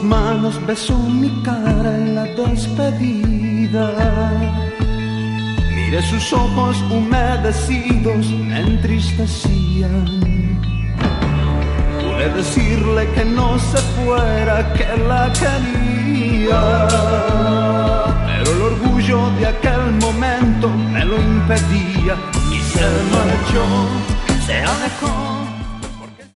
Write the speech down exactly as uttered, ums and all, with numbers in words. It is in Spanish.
sus manos besó mi cara en la despedida. Miré sus ojos humedecidos, me entristecían. Pude decirle que no se fuera, que la quería, pero el orgullo de aquel momento me lo impedía y se marchó, se alejó